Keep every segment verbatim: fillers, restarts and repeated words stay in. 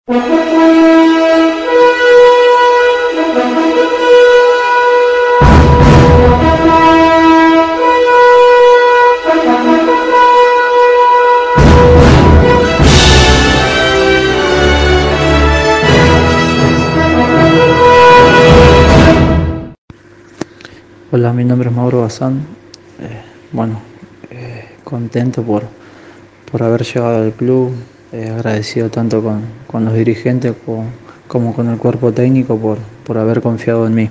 Hola, mi nombre es Mauro Bazán. Eh, bueno, eh, contento por, por haber llegado al club, eh, agradecido tanto con, con los dirigentes como, como con el cuerpo técnico por, por haber confiado en mí.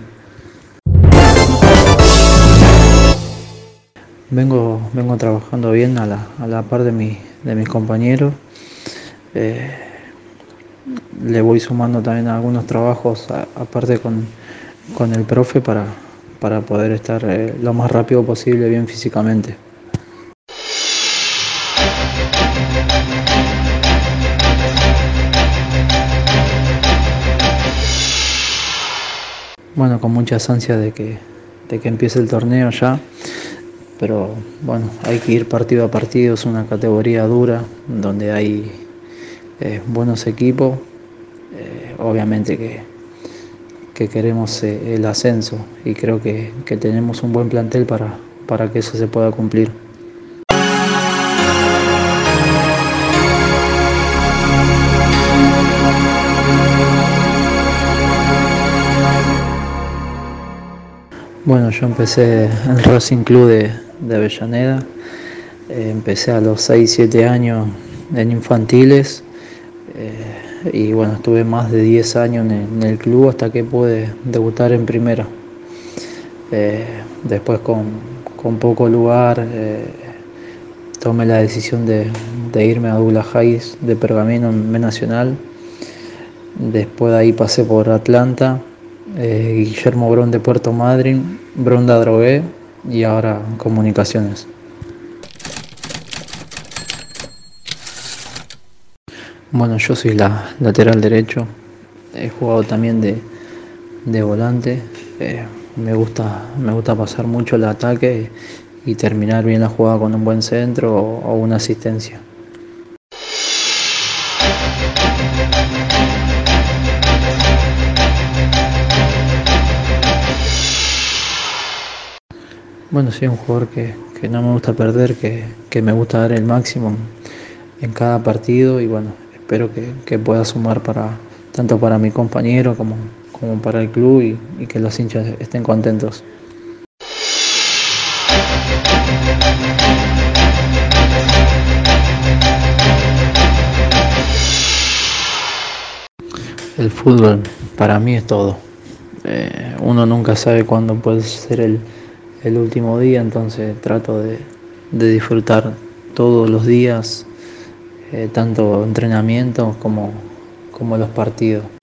Vengo, vengo trabajando bien a la, a la par de, mi, de mis compañeros. Eh, Le voy sumando también algunos trabajos a- aparte con, con el profe para, para poder estar eh, lo más rápido posible bien físicamente. Bueno, con muchas ansias de que, de que empiece el torneo ya, pero bueno, hay que ir partido a partido, es una categoría dura donde hay eh, buenos equipos, eh, obviamente que, que queremos eh, el ascenso y creo que, que tenemos un buen plantel para, para que eso se pueda cumplir. Bueno, yo empecé en el Racing Club de, de Avellaneda, eh, empecé a los seis siete años en infantiles. Eh, y bueno, estuve más de diez años en el, en el club hasta que pude debutar en primera. Eh, Después con, con poco lugar eh, tomé la decisión de, de irme a Douglas Hayes de Pergamino en B Nacional. Después de ahí pasé por Atlanta, eh, Guillermo Brown de Puerto Madryn, Bronda Drogué y ahora Comunicaciones. Bueno, yo soy la lateral derecho, he jugado también de, de volante. Eh, me gusta, me gusta pasar mucho el ataque y terminar bien la jugada con un buen centro o, o una asistencia. Bueno, soy un jugador que, que no me gusta perder, que, que me gusta dar el máximo en cada partido y bueno, espero que, que pueda sumar para tanto para mi compañero como, como para el club y, y que los hinchas estén contentos. El fútbol para mí es todo. Eh, uno nunca sabe cuándo puede ser el, el último día, entonces trato de, de disfrutar todos los días, eh, tanto entrenamientos como, como los partidos.